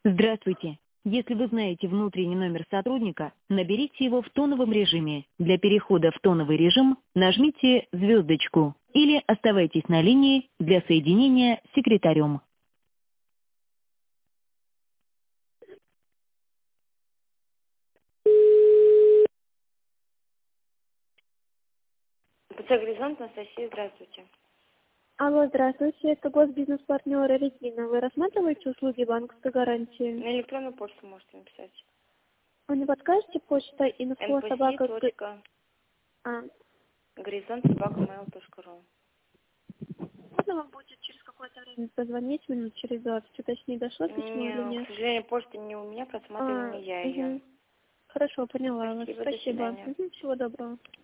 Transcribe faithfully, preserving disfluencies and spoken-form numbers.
Здравствуйте. Если вы знаете внутренний номер сотрудника, наберите его в тоновом режиме. Для перехода в тоновый режим нажмите звездочку или оставайтесь на линии для соединения с секретарем. ПЦ «Горизонт», Анастасия, здравствуйте. Алло, здравствуйте, это госбизнес-партнер Регина. Вы рассматриваете услуги банковской гарантии? На электронную почту можете написать. Вы не подскажете почта инфо собака... А, горизонт собака мейл точка ру. можно вам будет через какое-то время позвонить, минут через двадцать, уточнить, дошло письмо или Не, нет? к сожалению, почта не у меня, просматриваю А, не я угу. ее. Хорошо, поняла вас. Спасибо, до Спасибо. свидания. Мгм, всего доброго.